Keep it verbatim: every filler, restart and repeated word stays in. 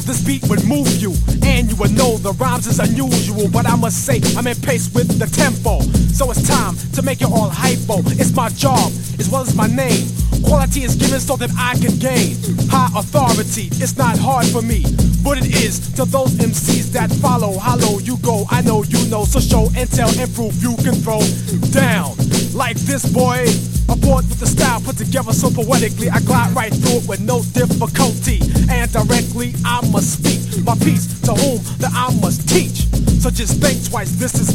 this beat would move you, and you would know the rhymes is unusual. But I must say, I'm in pace with the tempo, so it's time to make it all hypo. It's my job, as well as my name. Quality is given so that I can gain high authority. It's not hard for me, but it is to those M Cs that follow. Hollow you go, I know you know, so show and tell and prove you can throw down like this, boy. Aboard with the style put together so poetically, I glide right through it with no difficulty. And directly I must speak my piece to whom that I must teach. So just think twice, this is